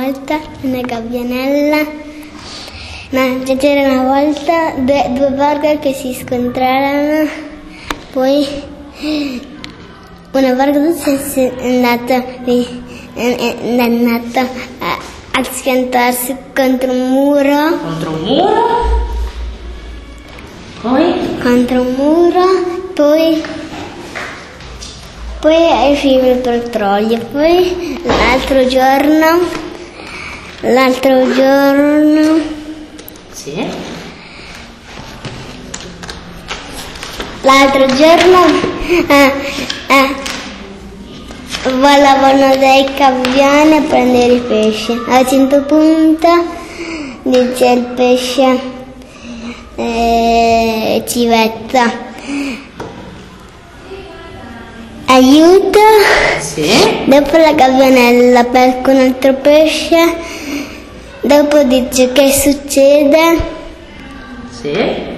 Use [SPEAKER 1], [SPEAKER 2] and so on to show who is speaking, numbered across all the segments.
[SPEAKER 1] volta una gabbianella. C'era una volta due burger che si scontrarono, poi una burger è andata a schiantarsi contro un muro.
[SPEAKER 2] Contro un muro? Poi? Contro un muro,
[SPEAKER 1] poi è uscito il petrolio, poi l'altro giorno
[SPEAKER 2] sì.
[SPEAKER 1] L'altro giorno volavano dei gabbiani a prendere i pesci. A un certo punto dice il pesce civetta: aiuto!
[SPEAKER 2] Sì.
[SPEAKER 1] Dopo la gabbianella pesca un altro pesce, dopo dice che succede?
[SPEAKER 2] Sì.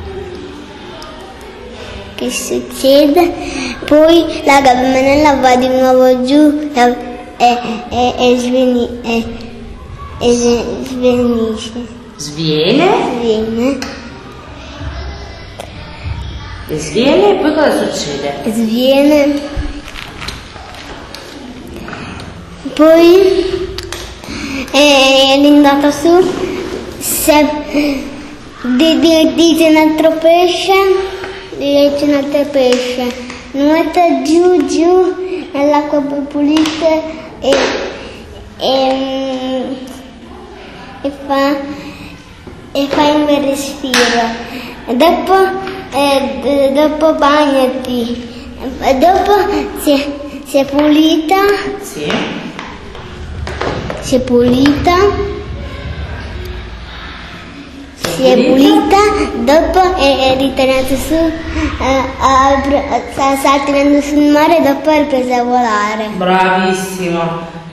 [SPEAKER 1] Che succede? Poi la gabbianella va di nuovo giù e svenisce.
[SPEAKER 2] Sviene? Sviene e poi cosa succede?
[SPEAKER 1] Sviene. Poi è andata su, dice un altro pesce, nuota giù nell'acqua pulita e fa un bel respiro. Dopo bagnati, dopo si è pulita.
[SPEAKER 2] Sì.
[SPEAKER 1] Si è pulita, dopo è ritornata su, sta tirando sul mare e dopo è ripresa a volare.
[SPEAKER 2] Bravissimo.